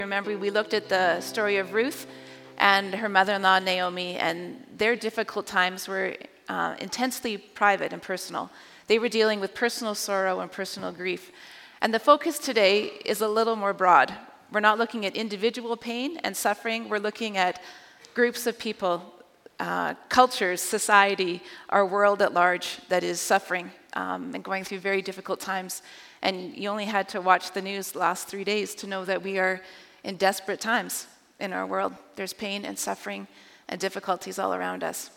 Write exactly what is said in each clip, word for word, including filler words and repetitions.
Remember, we looked at the story of Ruth and her mother-in-law, Naomi, and their difficult times were uh, intensely private and personal. They were dealing with personal sorrow and personal grief. And the focus today is a little more broad. We're not looking at individual pain and suffering. We're looking at groups of people, uh, cultures, society, our world at large that is suffering um, and going through very difficult times. And you only had to watch the news the last three days to know that we are in desperate times in our world. There's pain and suffering and difficulties all around us.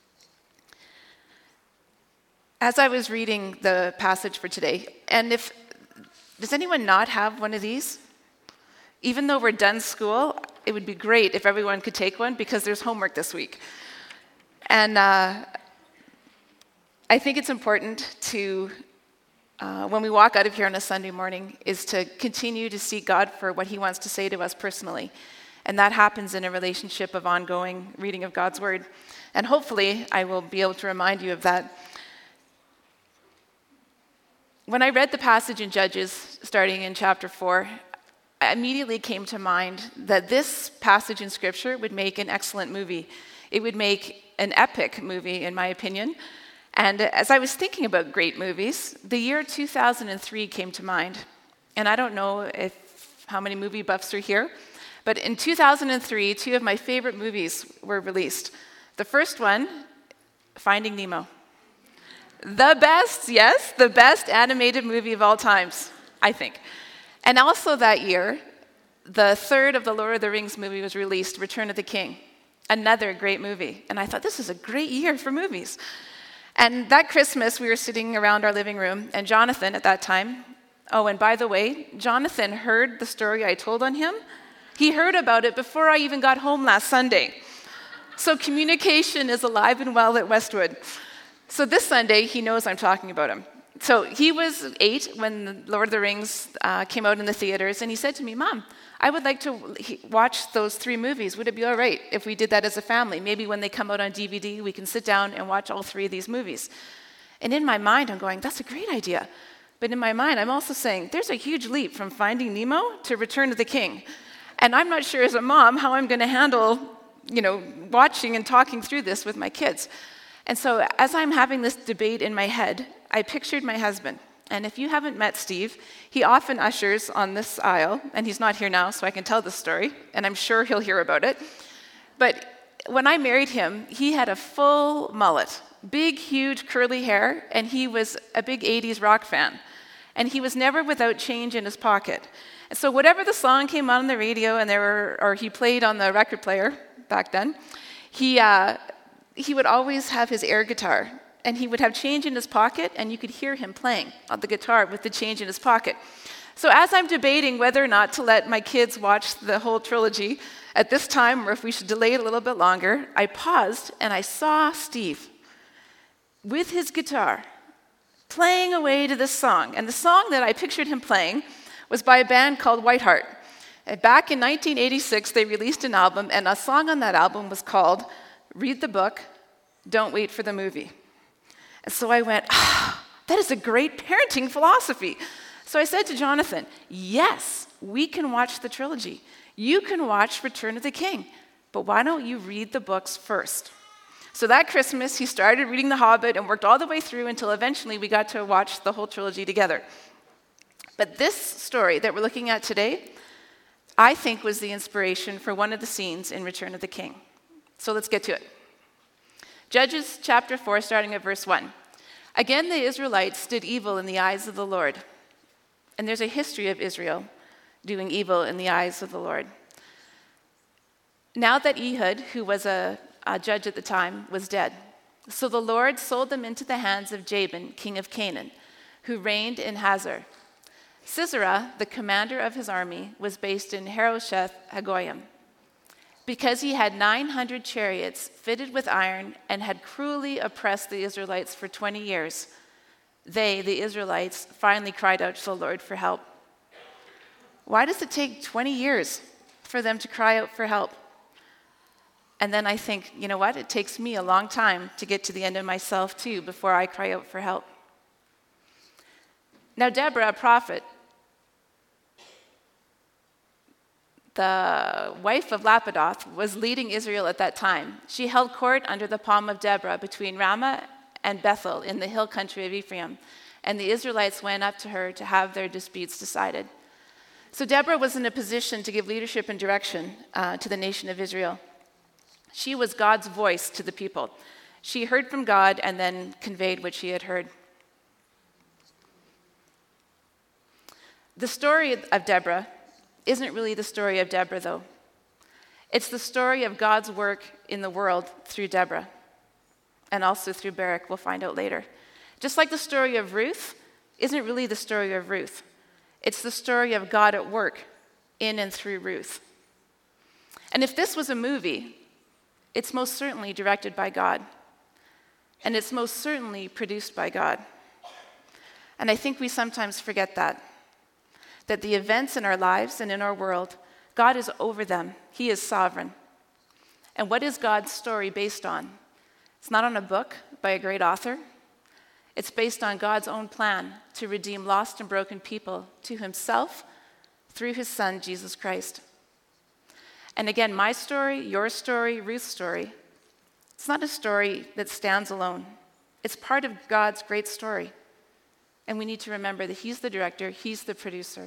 As I was reading the passage for today, and if, does anyone not have one of these? Even though we're done school, it would be great if everyone could take one because there's homework this week. And uh, I think it's important to Uh, when we walk out of here on a Sunday morning, is to continue to seek God for what he wants to say to us personally. And that happens in a relationship of ongoing reading of God's word. And hopefully, I will be able to remind you of that. When I read the passage in Judges, starting in chapter four, I immediately came to mind that this passage in Scripture would make an excellent movie. It would make an epic movie, in my opinion. And as I was thinking about great movies, the year two thousand three came to mind. And I don't know if how many movie buffs are here, but in two thousand three, two of my favorite movies were released. The first one, Finding Nemo. The best, yes, the best animated movie of all times, I think. And also that year, the third of the Lord of the Rings movie was released, Return of the King. Another great movie. And I thought, this is a great year for movies. And that Christmas, we were sitting around our living room, and Jonathan at that time, oh, and by the way, Jonathan heard the story I told on him. He heard about it before I even got home last Sunday. So communication is alive and well at Westwood. So this Sunday, he knows I'm talking about him. So he was eight when the Lord of the Rings uh, came out in the theaters, and he said to me, Mom, I would like to watch those three movies. Would it be all right if we did that as a family? Maybe when they come out on D V D, we can sit down and watch all three of these movies. And in my mind, I'm going, that's a great idea. But in my mind, I'm also saying, there's a huge leap from Finding Nemo to Return of the King. And I'm not sure as a mom how I'm going to handle, you know, watching and talking through this with my kids. And so as I'm having this debate in my head, I pictured my husband. And if you haven't met Steve, he often ushers on this aisle, and he's not here now, so I can tell this story, and I'm sure he'll hear about it. But when I married him, he had a full mullet, big, huge, curly hair, and he was a big eighties rock fan. And he was never without change in his pocket. And so whatever the song came on the radio, and there were, or he played on the record player back then, he uh, he would always have his air guitar. And he would have change in his pocket, and you could hear him playing on the guitar with the change in his pocket. So as I'm debating whether or not to let my kids watch the whole trilogy at this time, or if we should delay it a little bit longer, I paused, and I saw Steve with his guitar playing away to this song. And the song that I pictured him playing was by a band called Whiteheart. And back in nineteen eighty-six, they released an album, and a song on that album was called Read the Book, Don't Wait for the Movie. And so I went, ah, that is a great parenting philosophy. So I said to Jonathan, yes, we can watch the trilogy. You can watch Return of the King, but why don't you read the books first? So that Christmas, he started reading The Hobbit and worked all the way through until eventually we got to watch the whole trilogy together. But this story that we're looking at today, I think was the inspiration for one of the scenes in Return of the King. So let's get to it. Judges chapter four, starting at verse one. Again, the Israelites did evil in the eyes of the Lord. And there's a history of Israel doing evil in the eyes of the Lord. Now that Ehud, who was a, a judge at the time, was dead. So the Lord sold them into the hands of Jabin, king of Canaan, who reigned in Hazor. Sisera, the commander of his army, was based in Harosheth Hagoyim. Because he had nine hundred chariots fitted with iron and had cruelly oppressed the Israelites for twenty years, they, the Israelites, finally cried out to the Lord for help. Why does it take twenty years for them to cry out for help? And then I think, you know what? It takes me a long time to get to the end of myself too before I cry out for help. Now Deborah, a prophet, the wife of Lapidoth, was leading Israel at that time. She held court under the palm of Deborah between Ramah and Bethel in the hill country of Ephraim, and the Israelites went up to her to have their disputes decided. So Deborah was in a position to give leadership and direction uh, to the nation of Israel. She was God's voice to the people. She heard from God and then conveyed what she had heard. The story of Deborah isn't really the story of Deborah, though. It's the story of God's work in the world through Deborah, and also through Barak. We'll find out later. Just like the story of Ruth isn't really the story of Ruth. It's the story of God at work in and through Ruth. And if this was a movie, it's most certainly directed by God. And it's most certainly produced by God. And I think we sometimes forget that. That the events in our lives and in our world, God is over them. He is sovereign. And what is God's story based on? It's not on a book by a great author. It's based on God's own plan to redeem lost and broken people to himself through his son, Jesus Christ. And again, my story, your story, Ruth's story, it's not a story that stands alone. It's part of God's great story. And we need to remember that he's the director, he's the producer.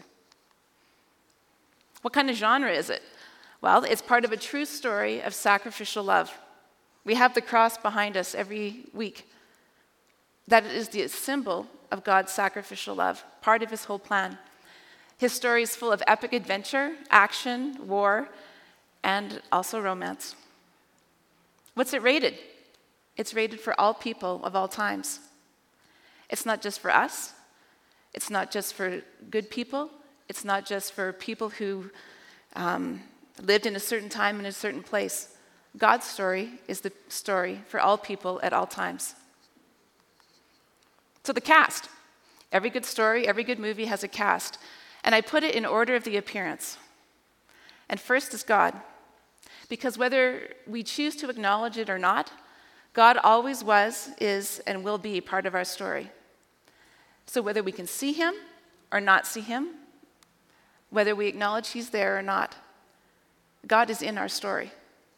What kind of genre is it? Well, it's part of a true story of sacrificial love. We have the cross behind us every week. That is the symbol of God's sacrificial love, part of his whole plan. His story is full of epic adventure, action, war, and also romance. What's it rated? It's rated for all people of all times. It's not just for us. It's not just for good people. It's not just for people who um, lived in a certain time in a certain place. God's story is the story for all people at all times. So the cast. Every good story, every good movie has a cast. And I put it in order of the appearance. And first is God. Because whether we choose to acknowledge it or not, God always was, is, and will be part of our story. So whether we can see him or not see him, whether we acknowledge he's there or not, God is in our story.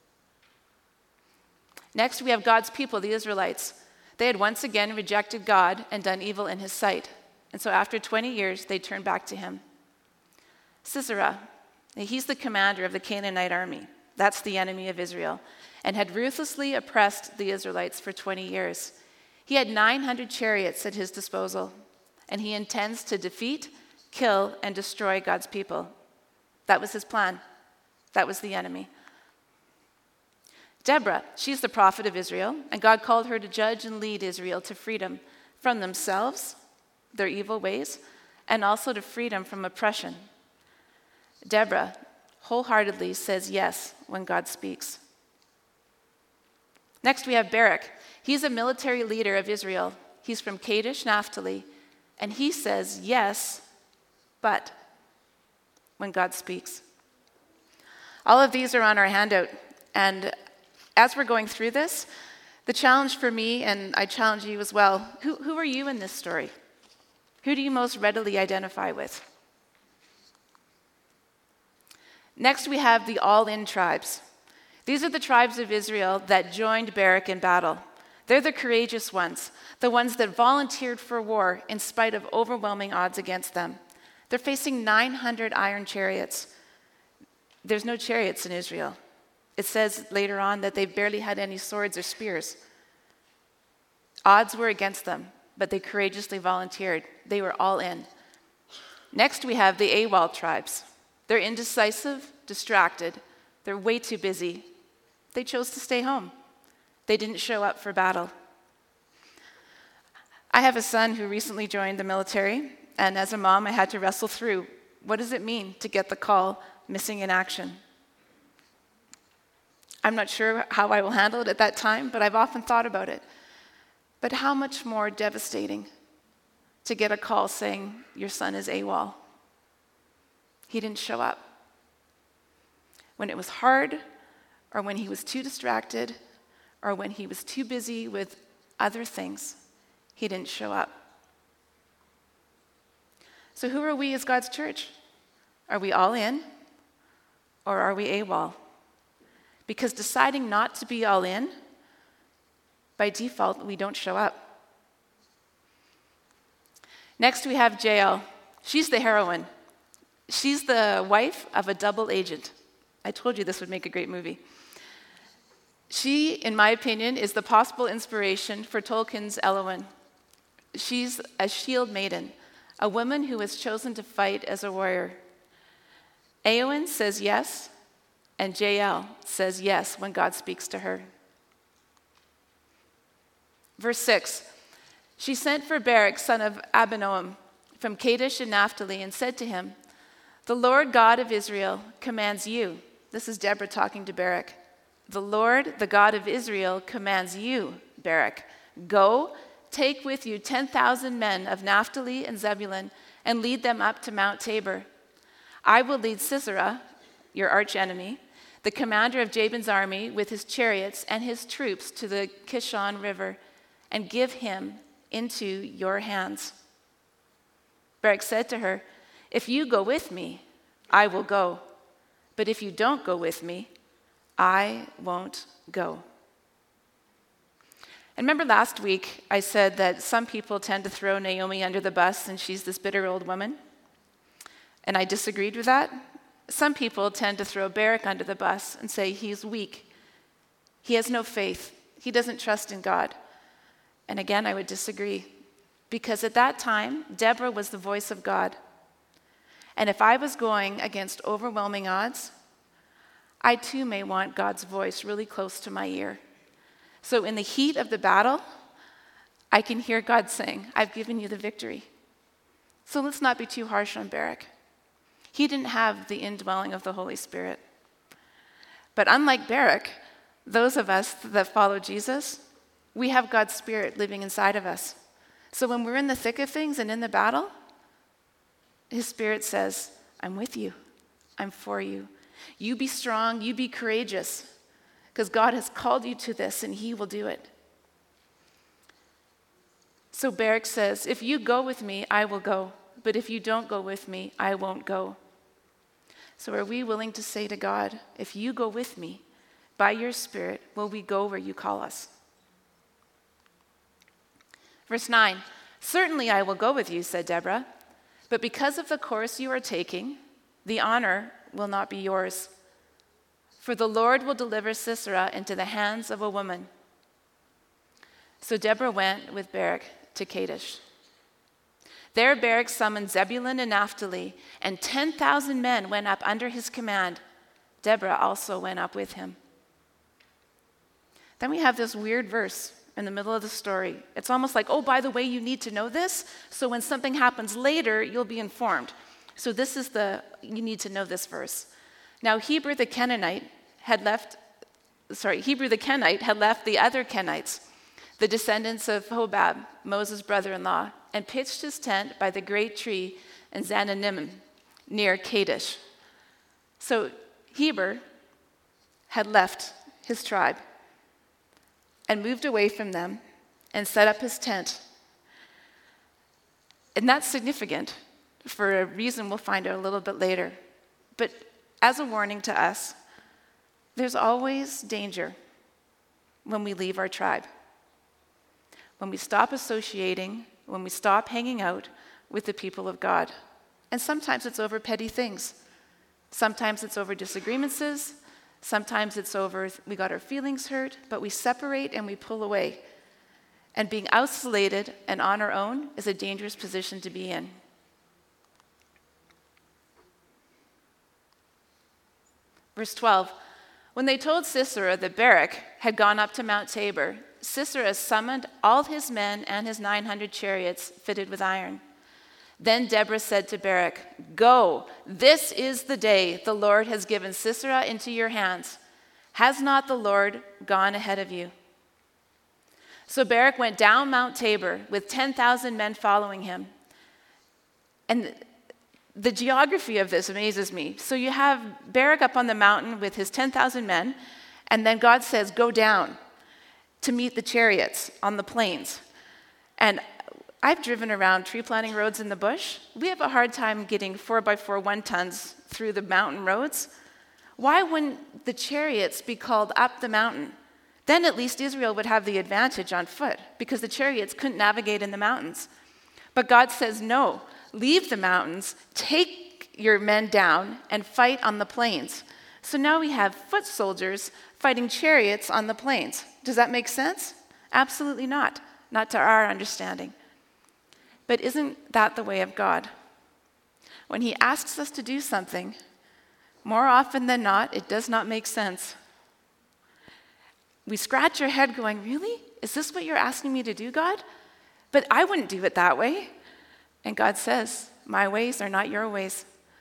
Next, we have God's people, the Israelites. They had once again rejected God and done evil in his sight. And so after twenty years, they turned back to him. Sisera, he's the commander of the Canaanite army. That's the enemy of Israel, and had ruthlessly oppressed the Israelites for twenty years. He had nine hundred chariots at his disposal, and he intends to defeat, kill, and destroy God's people. That was his plan. That was the enemy. Deborah, she's the prophet of Israel, and God called her to judge and lead Israel to freedom from themselves, their evil ways, and also to freedom from oppression. Deborah wholeheartedly says yes when God speaks. Next, we have Barak. He's a military leader of Israel. He's from Kadesh, Naphtali, and he says yes, but when God speaks. All of these are on our handout, and as we're going through this, the challenge for me, and I challenge you as well, who, who are you in this story? Who do you most readily identify with? Next, we have the all-in tribes. These are the tribes of Israel that joined Barak in battle. They're the courageous ones, the ones that volunteered for war in spite of overwhelming odds against them. They're facing nine hundred iron chariots. There's no chariots in Israel. It says later on that they barely had any swords or spears. Odds were against them, but they courageously volunteered. They were all in. Next, we have the AWOL tribes. They're indecisive, distracted. They're way too busy. They chose to stay home. They didn't show up for battle. I have a son who recently joined the military, and as a mom, I had to wrestle through, what does it mean to get the call, missing in action? I'm not sure how I will handle it at that time, but I've often thought about it. But how much more devastating to get a call saying, your son is AWOL. He didn't show up. When it was hard, or when he was too distracted, or when he was too busy with other things, he didn't show up. So who are we as God's church? Are we all in, or are we AWOL? Because deciding not to be all in, by default, we don't show up. Next, we have Jael. She's the heroine. She's the wife of a double agent. I told you this would make a great movie. She, in my opinion, is the possible inspiration for Tolkien's Eowyn. She's a shield maiden, a woman who has chosen to fight as a warrior. Eowyn says yes, and Jael says yes when God speaks to her. Verse six, she sent for Barak, son of Abinoam, from Kadesh in Naphtali, and said to him, "The Lord God of Israel commands you." This is Deborah talking to Barak. "The Lord, the God of Israel, commands you, Barak. Go, take with you ten thousand men of Naphtali and Zebulun, and lead them up to Mount Tabor. I will lead Sisera, your archenemy, the commander of Jabin's army, with his chariots and his troops to the Kishon River, and give him into your hands." Barak said to her, "If you go with me, I will go. But if you don't go with me, I won't go." And remember last week I said that some people tend to throw Naomi under the bus and she's this bitter old woman? And I disagreed with that. Some people tend to throw Barak under the bus and say he's weak. He has no faith. He doesn't trust in God. And again, I would disagree. Because at that time, Deborah was the voice of God. And if I was going against overwhelming odds, I too may want God's voice really close to my ear. So in the heat of the battle, I can hear God saying, "I've given you the victory." So let's not be too harsh on Barak. He didn't have the indwelling of the Holy Spirit. But unlike Barak, those of us that follow Jesus, we have God's Spirit living inside of us. So when we're in the thick of things and in the battle, His Spirit says, "I'm with you. I'm for you. You be strong. You be courageous. Because God has called you to this and He will do it." So Barak says, "If you go with me, I will go. But if you don't go with me, I won't go." So are we willing to say to God, "If you go with me, by your Spirit, will we go where you call us?" Verse nine, "Certainly I will go with you," said Deborah, "but because of the course you are taking, the honor will not be yours. For the Lord will deliver Sisera into the hands of a woman." So Deborah went with Barak to Kadesh. There Barak summoned Zebulun and Naphtali, and ten thousand men went up under his command. Deborah also went up with him. Then we have this weird verse in the middle of the story. It's almost like, oh, by the way, you need to know this, so when something happens later, you'll be informed. So this is the, you need to know this verse. Now Heber the Kenite had left, sorry, Heber the Kenite had left the other Kenites, the descendants of Hobab, Moses' brother-in-law, and pitched his tent by the great tree in Zananim, near Kadesh. So Heber had left his tribe and moved away from them and set up his tent. And that's significant for a reason we'll find out a little bit later. But as a warning to us, there's always danger when we leave our tribe. When we stop associating, when we stop hanging out with the people of God. And sometimes it's over petty things. Sometimes it's over disagreements. Sometimes it's over we got our feelings hurt, but we separate and we pull away. And being isolated and on our own is a dangerous position to be in. Verse twelve, when they told Sisera that Barak had gone up to Mount Tabor, Sisera summoned all his men and his nine hundred chariots fitted with iron. Then Deborah said to Barak, "Go, this is the day the Lord has given Sisera into your hands. Has not the Lord gone ahead of you?" So Barak went down Mount Tabor with ten thousand men following him. And the geography of this amazes me. So you have Barak up on the mountain with his ten thousand men, and then God says, "Go down to meet the chariots on the plains." And I've driven around tree planting roads in the bush. We have a hard time getting four by four one tons through the mountain roads. Why wouldn't the chariots be called up the mountain? Then at least Israel would have the advantage on foot, because the chariots couldn't navigate in the mountains. But God says, no, leave the mountains, take your men down, and fight on the plains. So now we have foot soldiers fighting chariots on the plains. Does that make sense? Absolutely not. Not to our understanding. But isn't that the way of God? When he asks us to do something, more often than not, it does not make sense. We scratch our head going, really? Is this what you're asking me to do, God? But I wouldn't do it that way. And God says, my ways are not your ways.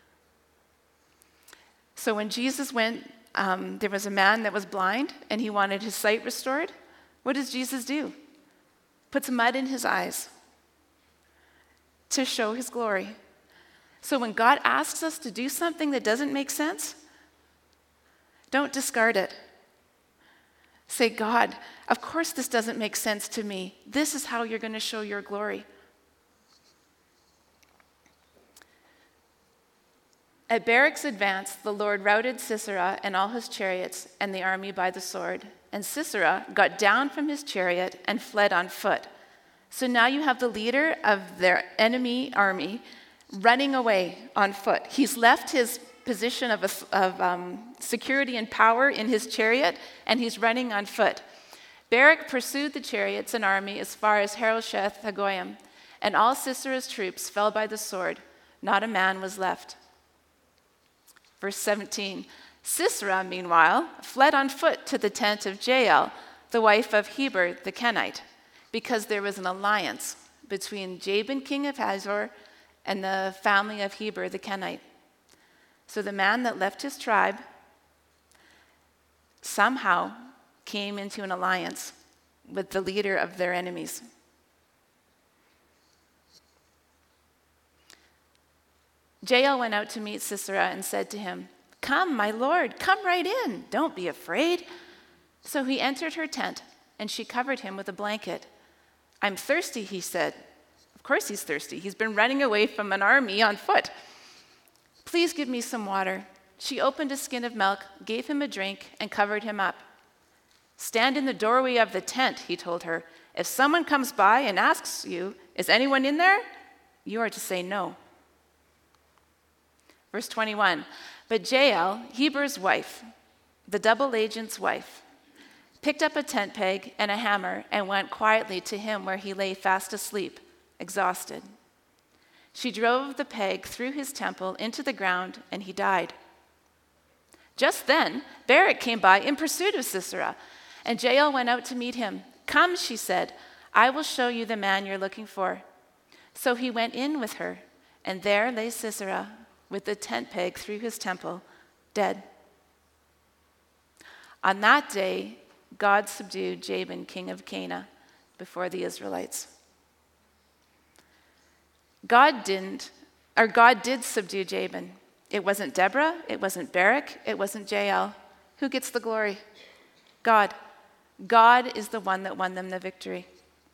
So when Jesus went, um, there was a man that was blind, and he wanted his sight restored. What does Jesus do? Puts mud in his eyes to show his glory. So when God asks us to do something that doesn't make sense, don't discard it. Say, God, of course this doesn't make sense to me. This is how you're going to show your glory. At Barak's advance, the Lord routed Sisera and all his chariots and the army by the sword. And Sisera got down from his chariot and fled on foot. So now you have the leader of their enemy army running away on foot. He's left his position of, a, of um, security and power in his chariot, and he's running on foot. Barak pursued the chariots and army as far as Harosheth Hagoyim, and all Sisera's troops fell by the sword. Not a man was left. Verse seventeen, Sisera, meanwhile, fled on foot to the tent of Jael, the wife of Heber the Kenite, because there was an alliance between Jabin, king of Hazor, and the family of Heber the Kenite. So the man that left his tribe somehow came into an alliance with the leader of their enemies. Jael went out to meet Sisera and said to him, "Come, my lord, come right in. Don't be afraid." So he entered her tent, and she covered him with a blanket. "I'm thirsty," he said. Of course he's thirsty. He's been running away from an army on foot. "Please give me some water." She opened a skin of milk, gave him a drink, and covered him up. "Stand in the doorway of the tent," he told her. "If someone comes by and asks you, 'Is anyone in there?' you are to say no." Verse twenty-one, but Jael, Heber's wife, the double agent's wife, picked up a tent peg and a hammer and went quietly to him where he lay fast asleep, exhausted. She drove the peg through his temple into the ground, and he died. Just then, Barak came by in pursuit of Sisera, and Jael went out to meet him. "Come," she said, "I will show you the man you're looking for." So he went in with her, and there lay Sisera with the tent peg through his temple, dead. On that day, God subdued Jabin, king of Canaan, before the Israelites. God didn't, or God did subdue Jabin. It wasn't Deborah, it wasn't Barak, it wasn't Jael. Who gets the glory? God. God is the one that won them the victory.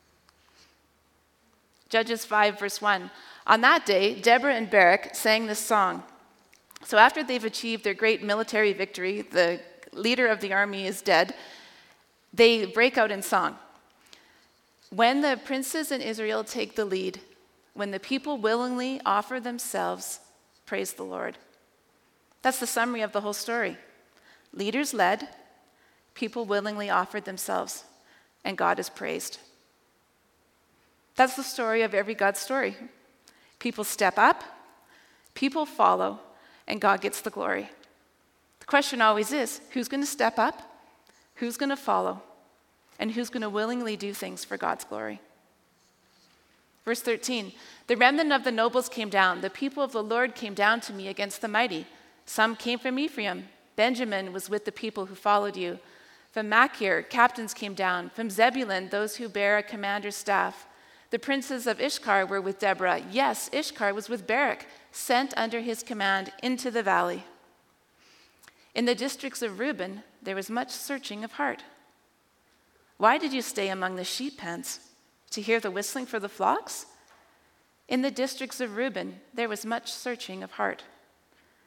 Judges five, verse one. On that day, Deborah and Barak sang this song. So after they've achieved their great military victory, the leader of the army is dead, they break out in song. When the princes in Israel take the lead, when the people willingly offer themselves, praise the Lord. That's the summary of the whole story. Leaders led, people willingly offered themselves, and God is praised. That's the story of every God story. People step up, people follow, and God gets the glory. The question always is, who's going to step up, who's going to follow, and who's going to willingly do things for God's glory? Verse thirteen, the remnant of the nobles came down. The people of the Lord came down to me against the mighty. Some came from Ephraim. Benjamin was with the people who followed you. From Machir, captains came down. From Zebulun, those who bear a commander's staff. The princes of Ishkar were with Deborah. Yes, Ishkar was with Barak, sent under his command into the valley. In the districts of Reuben, there was much searching of heart. Why did you stay among the sheep pens? To hear the whistling for the flocks? In the districts of Reuben, there was much searching of heart.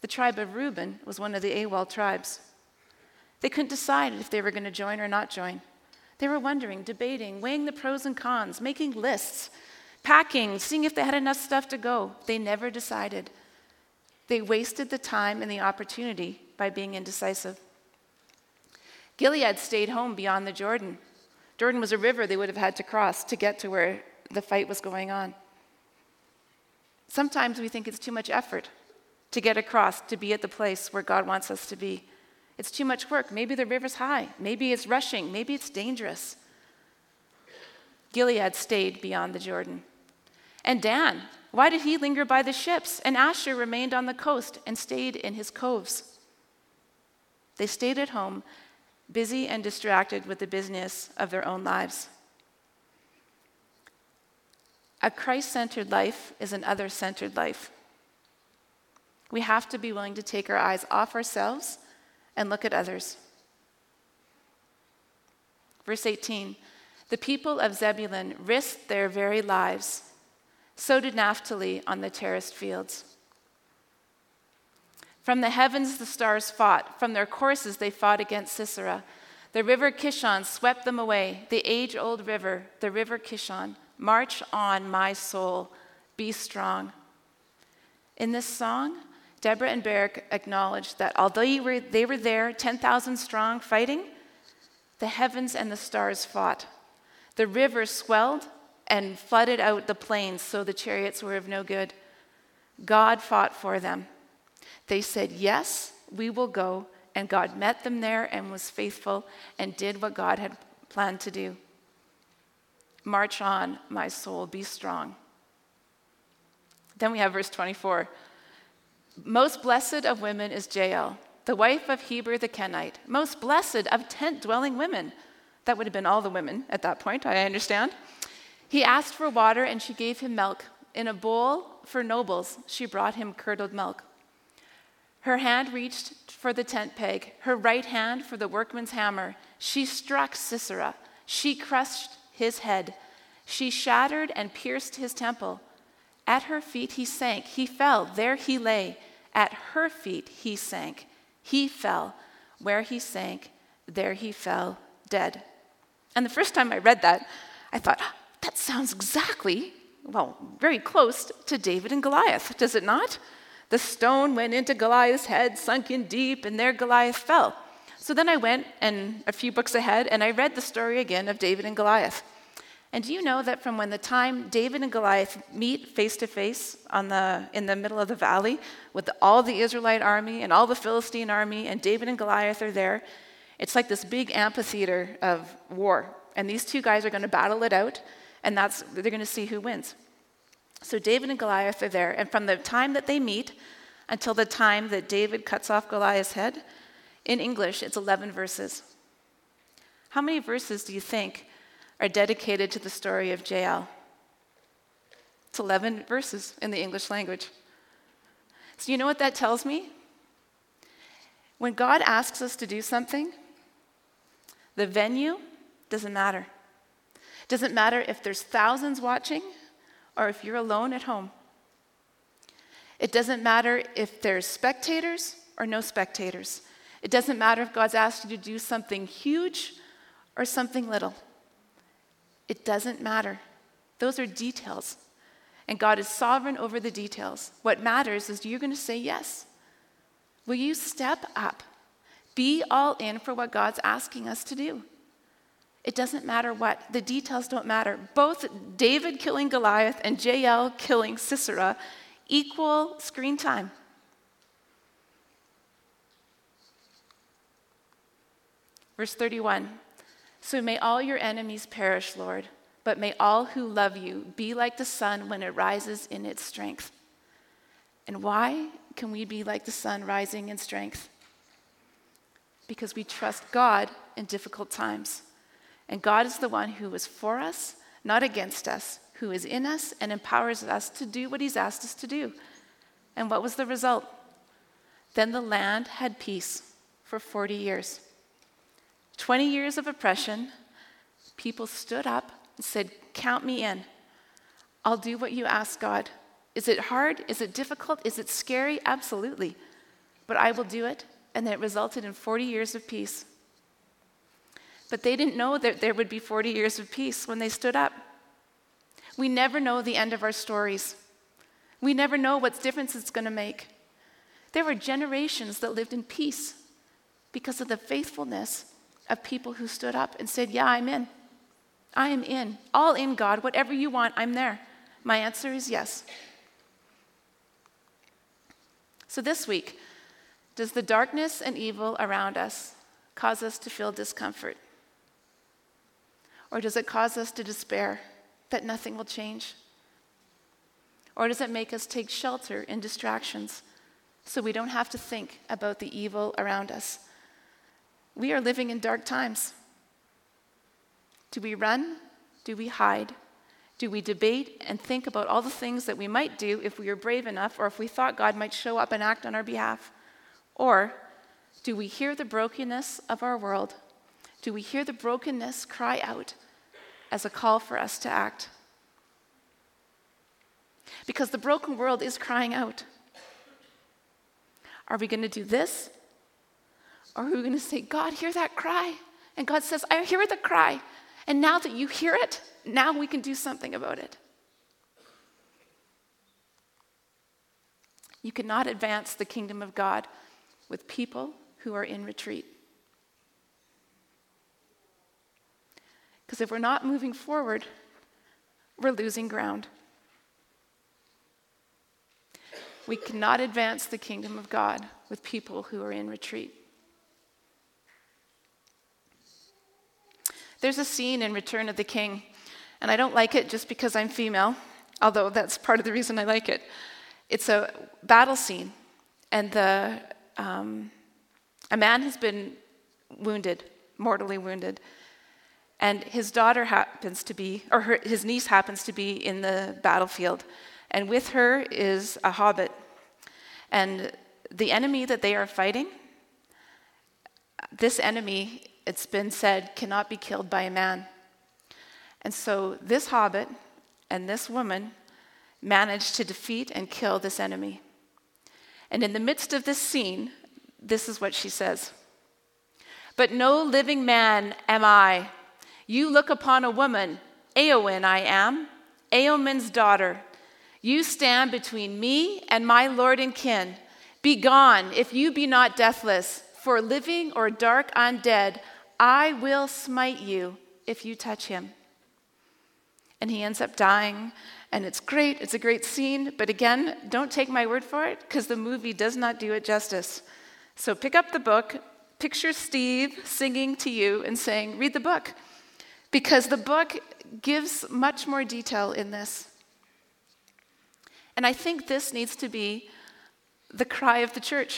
The tribe of Reuben was one of the AWOL tribes. They couldn't decide if they were going to join or not join. They were wondering, debating, weighing the pros and cons, making lists, packing, seeing if they had enough stuff to go. They never decided. They wasted the time and the opportunity by being indecisive. Gilead stayed home beyond the Jordan. Jordan was a river they would have had to cross to get to where the fight was going on. Sometimes we think it's too much effort to get across, to be at the place where God wants us to be. It's too much work. Maybe the river's high. Maybe it's rushing. Maybe it's dangerous. Gilead stayed beyond the Jordan. And Dan, why did he linger by the ships? And Asher remained on the coast and stayed in his coves. They stayed at home, busy and distracted with the business of their own lives. A Christ-centered life is an other-centered life. We have to be willing to take our eyes off ourselves and look at others. Verse eighteen, the people of Zebulun risked their very lives. So did Naphtali on the terraced fields. From the heavens the stars fought. From their courses they fought against Sisera. The river Kishon swept them away. The age-old river, the river Kishon. March on, my soul. Be strong. In this song, Deborah and Barak acknowledged that although they were, they were there, ten thousand strong, fighting, the heavens and the stars fought. The river swelled and flooded out the plains, so the chariots were of no good. God fought for them. They said, yes, we will go, and God met them there and was faithful and did what God had planned to do. March on, my soul, be strong. Then we have verse twenty-four. Most blessed of women is Jael, the wife of Heber the Kenite. Most blessed of tent-dwelling women. That would have been all the women at that point, I understand. He asked for water, and she gave him milk. In a bowl for nobles, she brought him curdled milk. Her hand reached for the tent peg, her right hand for the workman's hammer. She struck Sisera. She crushed his head. She shattered and pierced his temple. At her feet he sank. He fell. There he lay. At her feet he sank. He fell. Where he sank, there he fell, dead. And the first time I read that, I thought, that sounds exactly, well, very close to David and Goliath, does it not? The stone went into Goliath's head, sunk in deep, and there Goliath fell. So then I went and a few books ahead, and I read the story again of David and Goliath. And do you know that from when the time David and Goliath meet face to face on the in the middle of the valley with the, all the Israelite army and all the Philistine army, and David and Goliath are there, it's like this big amphitheater of war. And these two guys are going to battle it out, and that's they're going to see who wins. So David and Goliath are there, and from the time that they meet until the time that David cuts off Goliath's head, in English, it's eleven verses. How many verses do you think are dedicated to the story of Jael? It's eleven verses in the English language. So you know what that tells me? When God asks us to do something, the venue doesn't matter. It doesn't matter if there's thousands watching or if you're alone at home. It doesn't matter if there's spectators or no spectators. It doesn't matter if God's asked you to do something huge or something little. It doesn't matter. Those are details. And God is sovereign over the details. What matters is you're going to say yes. Will you step up? Be all in for what God's asking us to do. It doesn't matter what. The details don't matter. Both David killing Goliath and Jael killing Sisera equal screen time. Verse thirty-one. So may all your enemies perish, Lord, but may all who love you be like the sun when it rises in its strength. And why can we be like the sun rising in strength? Because we trust God in difficult times. And God is the one who is for us, not against us, who is in us and empowers us to do what he's asked us to do. And what was the result? Then the land had peace for forty years. twenty years of oppression, people stood up and said, count me in. I'll do what you ask, God. Is it hard? Is it difficult? Is it scary? Absolutely. but I will do it. And it resulted in forty years of peace. But they didn't know that there would be forty years of peace when they stood up. We never know the end of our stories. We never know what difference it's going to make. There were generations that lived in peace because of the faithfulness of people who stood up and said, yeah, I'm in. I am in. All in, God. Whatever you want, I'm there. My answer is yes. So this week, does the darkness and evil around us cause us to feel discomfort? Or does it cause us to despair that nothing will change? Or does it make us take shelter in distractions so we don't have to think about the evil around us? We are living in dark times. Do we run? Do we hide? Do we debate and think about all the things that we might do if we were brave enough or if we thought God might show up and act on our behalf? Or do we hear the brokenness of our world? Do we hear the brokenness cry out as a call for us to act? Because the broken world is crying out. Are we going to do this? Or are we going to say, God, hear that cry? And God says, I hear the cry. And now that you hear it, now we can do something about it. You cannot advance the kingdom of God with people who are in retreat. Because if we're not moving forward, we're losing ground. We cannot advance the kingdom of God with people who are in retreat. There's a scene in Return of the King, and I don't like it just because I'm female, although that's part of the reason I like it. It's a battle scene, and the um, a man has been wounded, mortally wounded, and his daughter happens to be, or her, his niece happens to be in the battlefield, and with her is a hobbit. And the enemy that they are fighting, this enemy, it's been said, cannot be killed by a man. And so this hobbit and this woman managed to defeat and kill this enemy. And in the midst of this scene, this is what she says. But no living man am I. You look upon a woman, Eowyn I am, Eowyn's daughter. You stand between me and my lord and kin. Begone, if you be not deathless, for living or dark undead, I will smite you if you touch him. And he ends up dying, and it's great, it's a great scene, but again, don't take my word for it, because the movie does not do it justice. So pick up the book, picture Steve singing to you and saying, read the book, because the book gives much more detail in this. And I think this needs to be the cry of the church.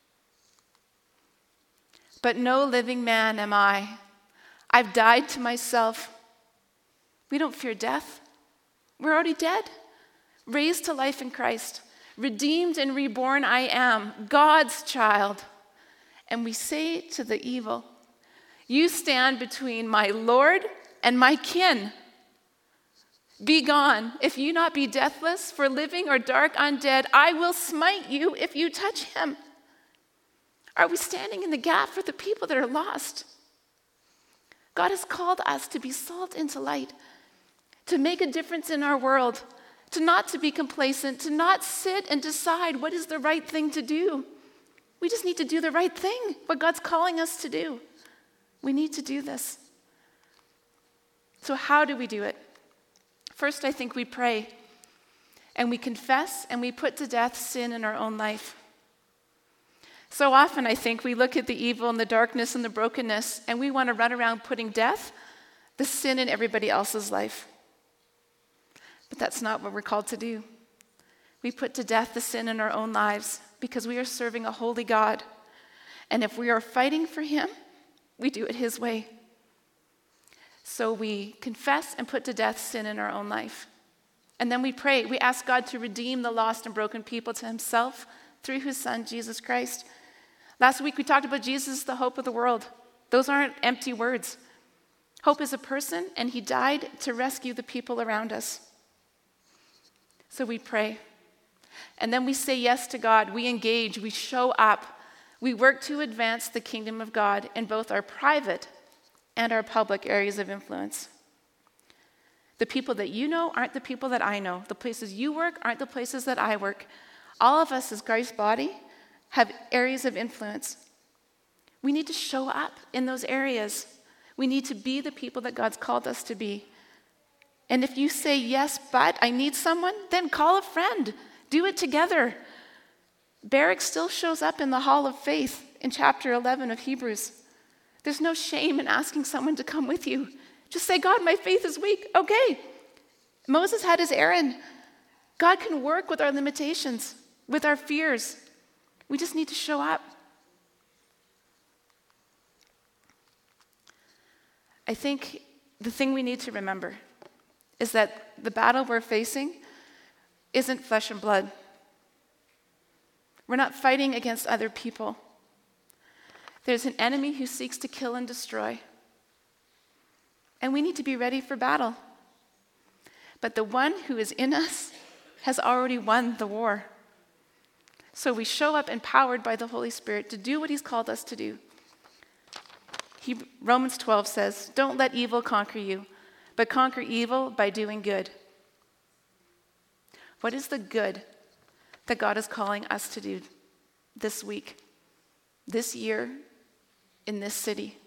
But no living man am I. I've died to myself. We don't fear death. We're already dead. Raised to life in Christ. Redeemed and reborn I am, God's child. And we say to the evil, you stand between my Lord and my kin. Be gone, if you not be deathless, for living or dark undead, I will smite you if you touch him. Are we standing in the gap for the people that are lost? God has called us to be salt into light, to make a difference in our world, to not to be complacent, to not sit and decide what is the right thing to do. We just need to do the right thing, what God's calling us to do. We need to do this. So how do we do it? First, I think we pray, and we confess, and we put to death sin in our own life. So often, I think, we look at the evil and the darkness and the brokenness, and we want to run around putting death, the sin in everybody else's life. But that's not what we're called to do. We put to death the sin in our own lives because we are serving a holy God. And if we are fighting for him, we do it his way. So we confess and put to death sin in our own life. And then we pray. We ask God to redeem the lost and broken people to himself through his son, Jesus Christ. Last week we talked about Jesus, the hope of the world. Those aren't empty words. Hope is a person, and he died to rescue the people around us. So we pray. And then we say yes to God. We engage. We show up. We work to advance the kingdom of God in both our private and our public areas of influence. The people that you know aren't the people that I know. The places you work aren't the places that I work. All of us as Christ's body have areas of influence. We need to show up in those areas. We need to be the people that God's called us to be. And if you say, yes, but I need someone, then call a friend. Do it together. Barak still shows up in the hall of faith in chapter eleven of Hebrews. There's no shame in asking someone to come with you. Just say, God, my faith is weak. Okay. Moses had his Aaron. God can work with our limitations, with our fears. We just need to show up. I think the thing we need to remember is that the battle we're facing isn't flesh and blood. We're not fighting against other people. There's an enemy who seeks to kill and destroy. And we need to be ready for battle. But the one who is in us has already won the war. So we show up empowered by the Holy Spirit to do what he's called us to do. He, Romans twelve says, don't let evil conquer you, but conquer evil by doing good. What is the good that God is calling us to do this week, this year, in this city?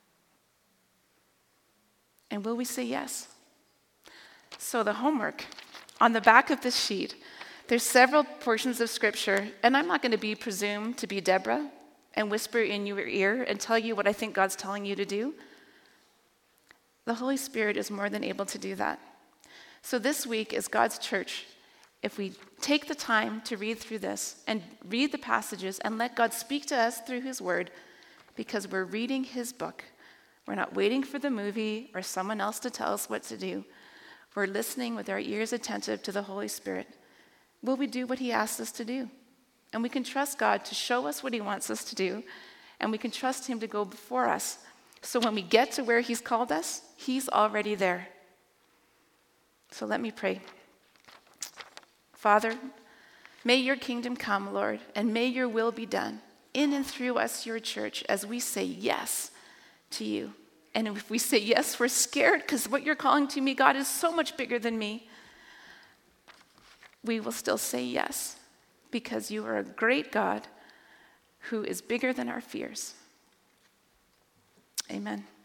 And will we say yes? So the homework, on the back of this sheet, there's several portions of scripture, and I'm not going to be presumed to be Deborah and whisper in your ear and tell you what I think God's telling you to do. The Holy Spirit is more than able to do that. So this week, as God's church, if we take the time to read through this and read the passages and let God speak to us through his word, because we're reading his book. We're not waiting for the movie or someone else to tell us what to do. We're listening with our ears attentive to the Holy Spirit. Will we do what he asks us to do? And we can trust God to show us what he wants us to do, and we can trust him to go before us. So when we get to where he's called us, he's already there. So let me pray. Father, may your kingdom come, Lord, and may your will be done in and through us, your church, as we say yes to you. And if we say yes, we're scared because what you're calling to me, God, is so much bigger than me. We will still say yes because you are a great God who is bigger than our fears. Amen.